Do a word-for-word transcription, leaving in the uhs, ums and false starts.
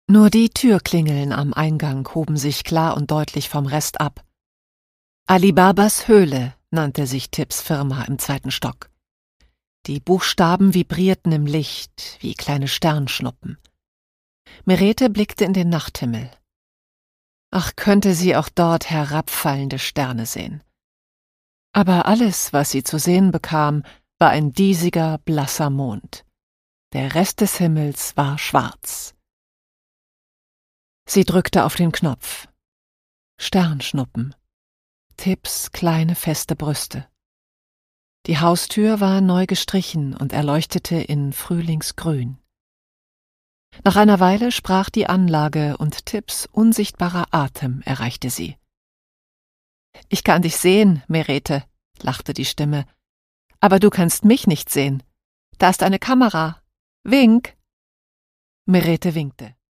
Nur die Türklingeln am Eingang hoben sich klar und deutlich vom Rest ab. Alibabas Höhle nannte sich Tipps Firma im zweiten Stock. Die Buchstaben vibrierten im Licht wie kleine Sternschnuppen. Merete blickte in den Nachthimmel. Ach, könnte sie auch dort herabfallende Sterne sehen. Aber alles, was sie zu sehen bekam, war ein diesiger, blasser Mond. Der Rest des Himmels war schwarz. Sie drückte auf den Knopf. Sternschnuppen. Tipps kleine, feste Brüste. Die Haustür war neu gestrichen und erleuchtete in Frühlingsgrün. Nach einer Weile sprach die Anlage und Tipps unsichtbarer Atem erreichte sie. »Ich kann dich sehen, Merete«, lachte die Stimme. »Aber du kannst mich nicht sehen. Da ist eine Kamera. Wink!« Merete winkte.